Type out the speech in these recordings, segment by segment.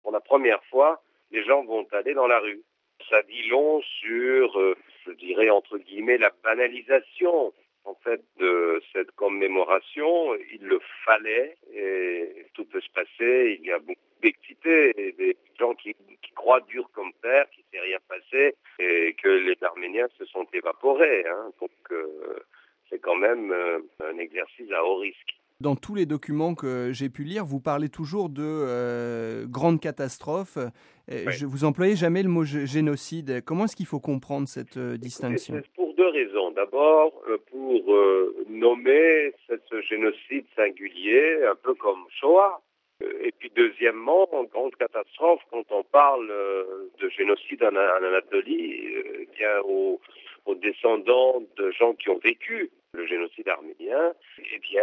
pour la première fois, les gens vont aller dans la rue. Ça dit long sur, je dirais entre guillemets, la banalisation en fait de cette commémoration. Il le fallait et tout peut se passer. Il y a beaucoup d'excités et des gens qui croient dur comme fer, qu'il ne s'est rien passé et que les Arméniens se sont évaporés. Donc c'est quand même un exercice à haut risque. Dans tous les documents que j'ai pu lire, vous parlez toujours de grandes catastrophes. Oui. Vous employez jamais le mot génocide. Comment est-ce qu'il faut comprendre cette distinction? C'est pour deux raisons. D'abord, pour nommer ce génocide singulier, un peu comme Shoah. Et puis deuxièmement, en grande catastrophe, quand on parle de génocide en Anatolie, bien aux descendants de gens qui ont vécu le génocide arménien, eh bien,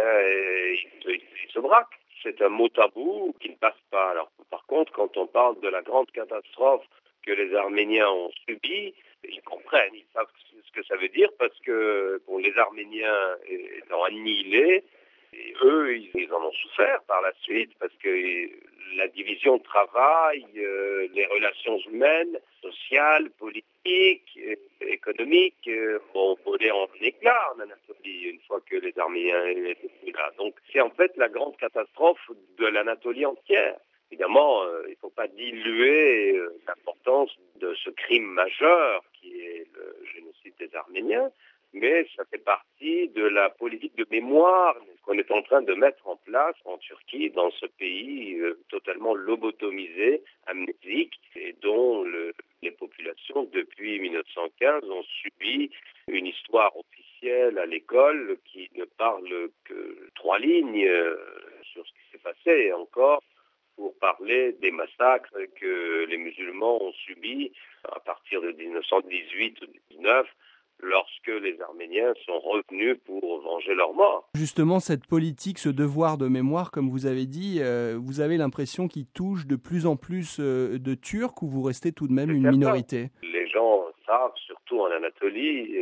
ils se braquent. C'est un mot tabou qui ne passe pas. Alors, par contre, quand on parle de la grande catastrophe que les Arméniens ont subie, ils comprennent, ils savent ce que ça veut dire parce que les Arméniens étant annihilés, et eux, ils en ont souffert par la suite parce que la division de travail, les relations humaines, sociales, politiques, économiques, ont volé en éclats en Anatolie une fois que les Arméniens étaient plus là. Donc c'est en fait la grande catastrophe de l'Anatolie entière. Évidemment, il ne faut pas diluer l'importance de ce crime majeur qui est le génocide des Arméniens, mais ça fait partie de la politique de mémoire qu'on est en train de mettre en place en Turquie, dans ce pays totalement lobotomisé, amnésique, et dont les populations, depuis 1915, ont subi une histoire officielle à l'école qui ne parle que 3 lignes sur ce qui s'est passé encore, pour parler des massacres que les musulmans ont subis à partir de 1918 ou 1919, lorsque les Arméniens sont revenus pour venger leur mort. Justement, cette politique, ce devoir de mémoire, comme vous avez dit, vous avez l'impression qu'il touche de plus en plus de Turcs ou vous restez tout de même une minorité? Les gens savent, surtout en Anatolie,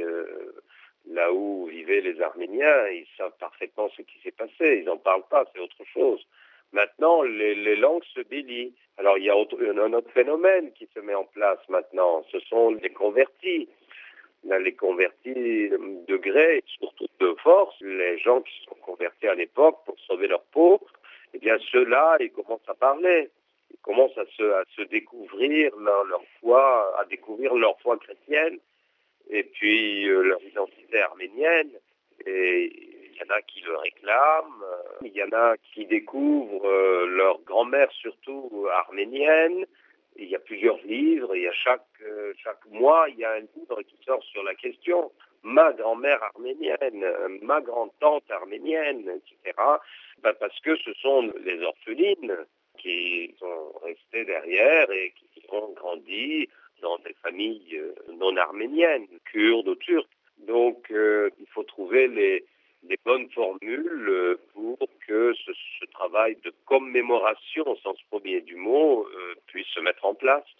là où vivaient les Arméniens, ils savent parfaitement ce qui s'est passé. Ils n'en parlent pas, c'est autre chose. Maintenant, les langues se délient. Alors, il y a un autre phénomène qui se met en place maintenant. Ce sont les convertis. Les convertis de gré, surtout de force, les gens qui se sont convertis à l'époque pour sauver leur peau, eh bien ceux-là, ils commencent à parler. Ils commencent à se découvrir leur foi, à découvrir leur foi chrétienne et puis leur identité arménienne. Et il y en a qui le réclament, il y en a qui découvrent leur grand-mère surtout arménienne. Il y a plusieurs livres, il y a chaque mois, il y a un livre qui sort sur la question. Ma grand-mère arménienne, ma grand-tante arménienne, etc. Parce que ce sont les orphelines qui sont restées derrière et qui ont grandi dans des familles non arméniennes, kurdes ou turques. Donc, il faut trouver les bonnes formules pour que ce travail de commémoration, au sens premier du mot, puisse se mettre en place.